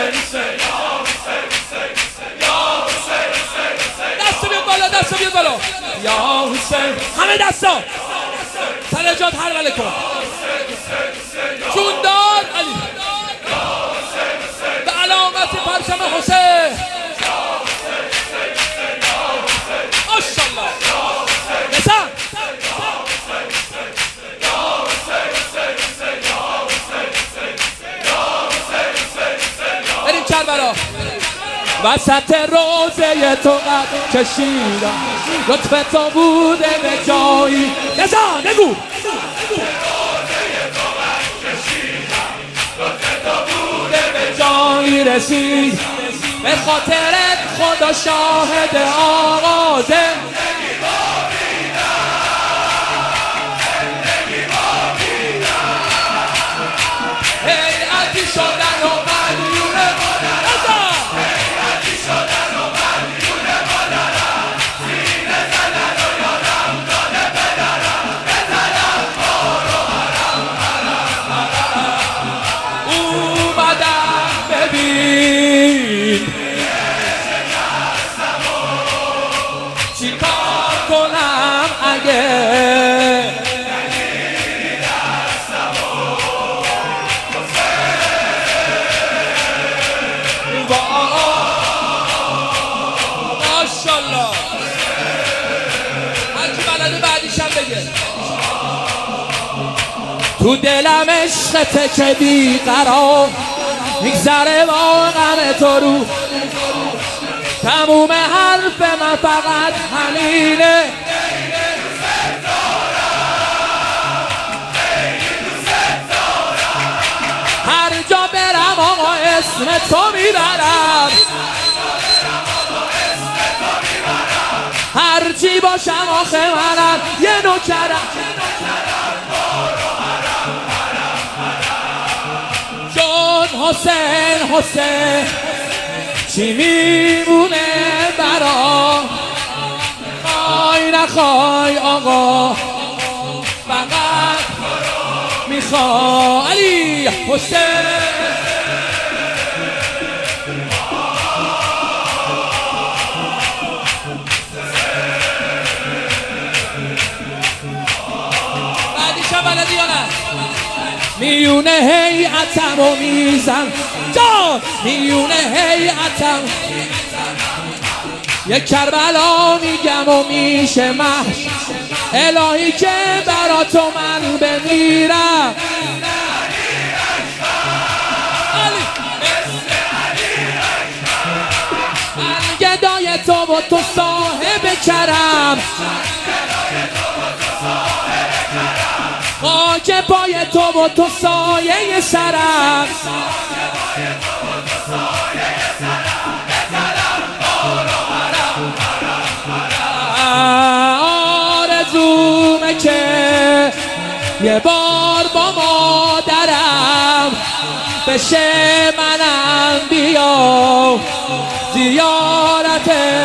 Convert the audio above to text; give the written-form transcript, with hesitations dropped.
دست بیاد بالا، دست بیاد بالا. یا حسین، همه دستا سر جات هر وله کن. جوندار علی به علامت پرچم حسین. ماشاءالله بزن. بریم کربلا. وسط روزه تو قد کشیدم، لطف تو بوده به جایی. بزن بگو. جایی رسید به خاطرت خدا شاهد آغازه. هیئتی شدن و مدیون مادرم، هیئتی شدن و مدیون مادرم، سینه زدن و یادم داده پدرم، بزنم بارو حرم حرم حرم. اومدم ببین شکستم و چی کار کنم اگه ماشاءالله. هرکی بلده بعدیشم بگه. تو دلم عشقته که بیقرار میگذره با غم تو رو. تموم حرف من فقط همینه. هر جا برم آقا اسم تو میبرم، هرچی باشم آخه منم یه نوکرم. چون حسین حسین چی میمونه برا، خواهی نخوای آقا فقط میخوای علی حسین. بلدی یا نه؟ میونه هیئتم و میزن جان، میونه هیئتم یک کربلا میگم و میشه محش. الهی که برا تو من بمیرم. من گدای تو و تو صاحب کرم، خاک پای تو و تو سایه سرم. آرزومه که یه بار با مادرم بشه منم بیام زیارت